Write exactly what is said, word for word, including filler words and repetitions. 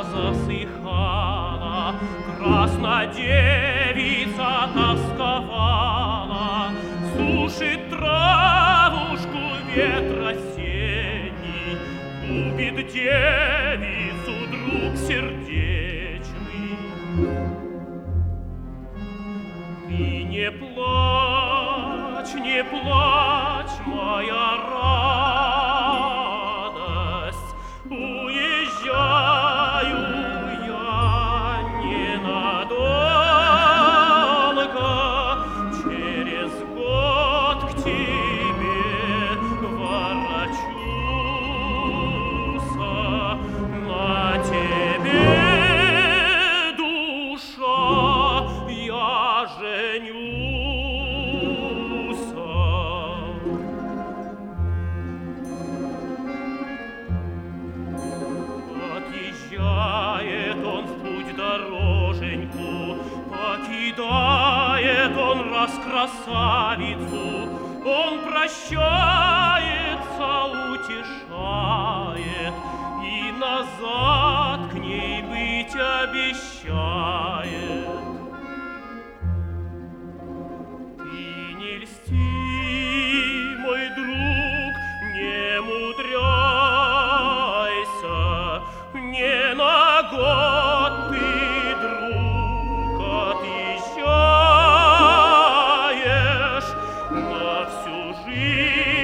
засыхала, краснодевица тосковала, сушит травушку ветер осенний, губит девицу друг сердечный. Ты не плачь, не плачь, моя радость, уезжаю я ненадолго, через год к тебе ворочусь, на тебе, душа, я женюсь. Отъезжает он в путь дороженьку, покидает он раз красавицу, он прощается, утешает и назад к ней быть обещает. Ты не льсти, мой друг, не мудряйся, не на год ты, друг, отъезжаешь, на всю жизнь